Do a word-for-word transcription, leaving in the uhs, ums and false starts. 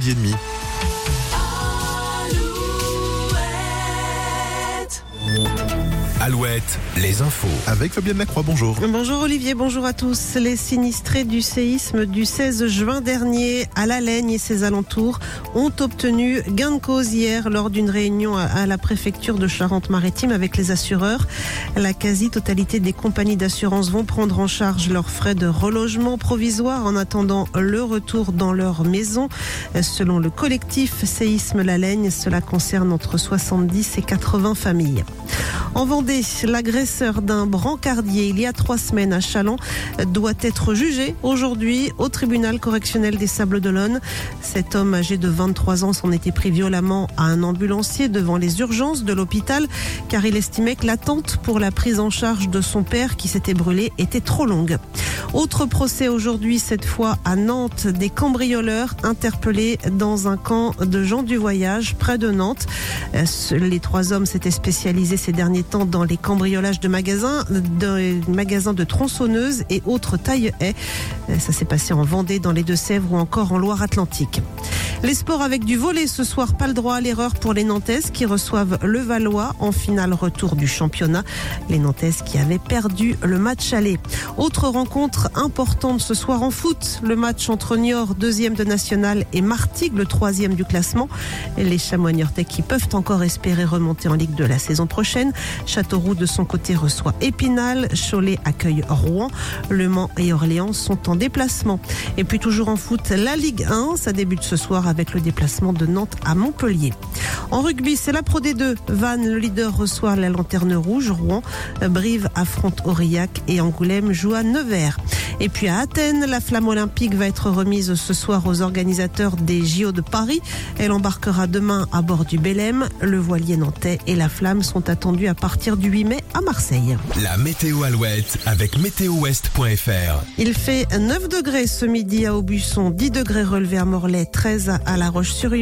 midi et demi. Alouette, les infos. Avec Fabienne Lacroix, bonjour. Bonjour Olivier, bonjour à tous. Les sinistrés du séisme du seize juin dernier à La Laigne et ses alentours ont obtenu gain de cause hier lors d'une réunion à la préfecture de Charente-Maritime avec les assureurs. La quasi-totalité des compagnies d'assurance vont prendre en charge leurs frais de relogement provisoire en attendant le retour dans leur maison. Selon le collectif Séisme La Laigne, cela concerne entre soixante-dix et quatre-vingts familles. En Vendée, l'agresseur d'un brancardier il y a trois semaines à Châlons doit être jugé aujourd'hui au tribunal correctionnel des Sables-d'Olonne. Cet homme âgé de vingt-trois ans s'en était pris violemment à un ambulancier devant les urgences de l'hôpital car il estimait que l'attente pour la prise en charge de son père qui s'était brûlé était trop longue. Autre procès aujourd'hui, cette fois à Nantes, des cambrioleurs interpellés dans un camp de gens du voyage près de Nantes. Les trois hommes s'étaient spécialisés ces derniers temps dans les cambriolages de magasins, de magasins de tronçonneuses et autres taille-haies. Ça s'est passé en Vendée, dans les Deux-Sèvres ou encore en Loire-Atlantique. Les sports avec du volley ce soir, pas le droit à l'erreur pour les Nantaises qui reçoivent le Valois en finale retour du championnat. Les Nantaises qui avaient perdu le match aller. Autre rencontre importante ce soir en foot, le match entre Niort, deuxième de national, et Martigues, le troisième du classement. Les Chamois niortais qui peuvent encore espérer remonter en Ligue deux la saison prochaine. Châteauroux de son côté reçoit Épinal, Cholet accueille Rouen, Le Mans et Orléans sont en déplacement. Et puis toujours en foot, la Ligue un, ça débute ce soir avec le déplacement de Nantes à Montpellier. En rugby, c'est la Pro D deux. Vannes, le leader, reçoit la Lanterne Rouge. Rouen, Brive affronte Aurillac et Angoulême joue à Nevers. Et puis à Athènes, la flamme olympique va être remise ce soir aux organisateurs des J O de Paris. Elle embarquera demain à bord du Belém. Le voilier nantais et la flamme sont attendus à partir du huit mai à Marseille. La météo Alouette avec météo ouest point f r. Il fait neuf degrés ce midi à Aubusson, dix degrés relevés à Morlaix, treize à La Roche-sur-Yon.